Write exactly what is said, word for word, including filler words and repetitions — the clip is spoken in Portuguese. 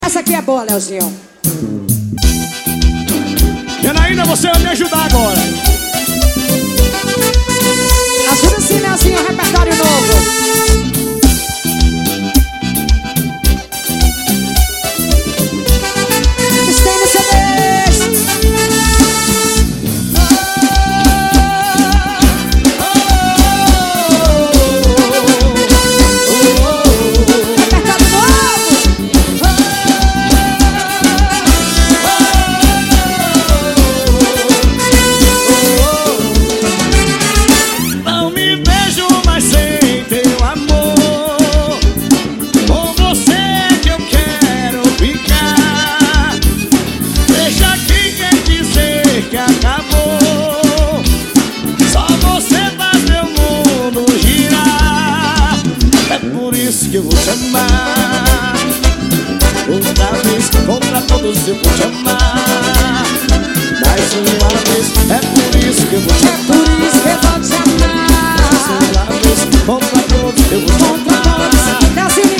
Essa aqui é boa, Leozinho. Janaína, você vai me ajudar agora. Ajuda sim, Leozinho, repertório novo. Estém no C Ds. Repertório Não me vejo mais sem teu amor. Com você é que eu quero ficar. Deixa aqui quem dizer que acabou. Só você faz meu mundo girar. É por isso que eu vou te amar. Outra vez, contra todos eu vou te amar. Mais uma vez, é por isso que eu vou te amar. Por isso que eu vou te amar. Mais uma vez, contra todos eu vou te amar. Leozinho,